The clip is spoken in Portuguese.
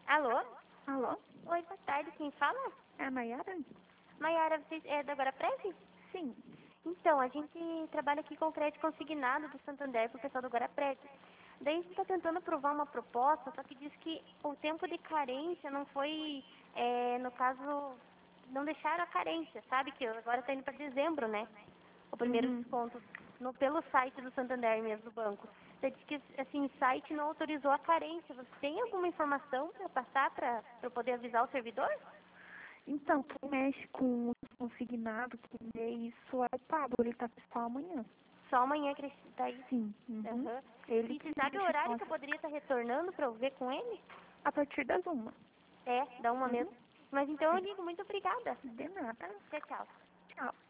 Alô? Alô? Oi, boa tarde. Quem fala? É a Nayara? Maiara, você é da Agora Preve? Sim. Então, a gente trabalha aqui com crédito consignado do Santander pro pessoal do Agora Preve. Daí a gente está tentando aprovar uma proposta, só que diz que o tempo de carência não foi, no caso, não deixaram a carência, sabe? Que agora está indo para dezembro, né? O primeiro desconto pelo site do Santander mesmo, do banco. Você diz que, assim, o site não autorizou a carência. Você tem alguma informação para passar para eu poder avisar o servidor? Então, quem mexe com o consignado, quem vê isso é o Pablo, ele tá pessoal amanhã. Só amanhã que ele está aí? Sim. Aham. Ele E que você sabe o mexe com horário que eu essa... poderia estar retornando para eu ver com ele? A partir das 1. É, dá uma mesmo. Mas então eu ligo. Muito obrigada. De nada. Tchau, tchau. Tchau.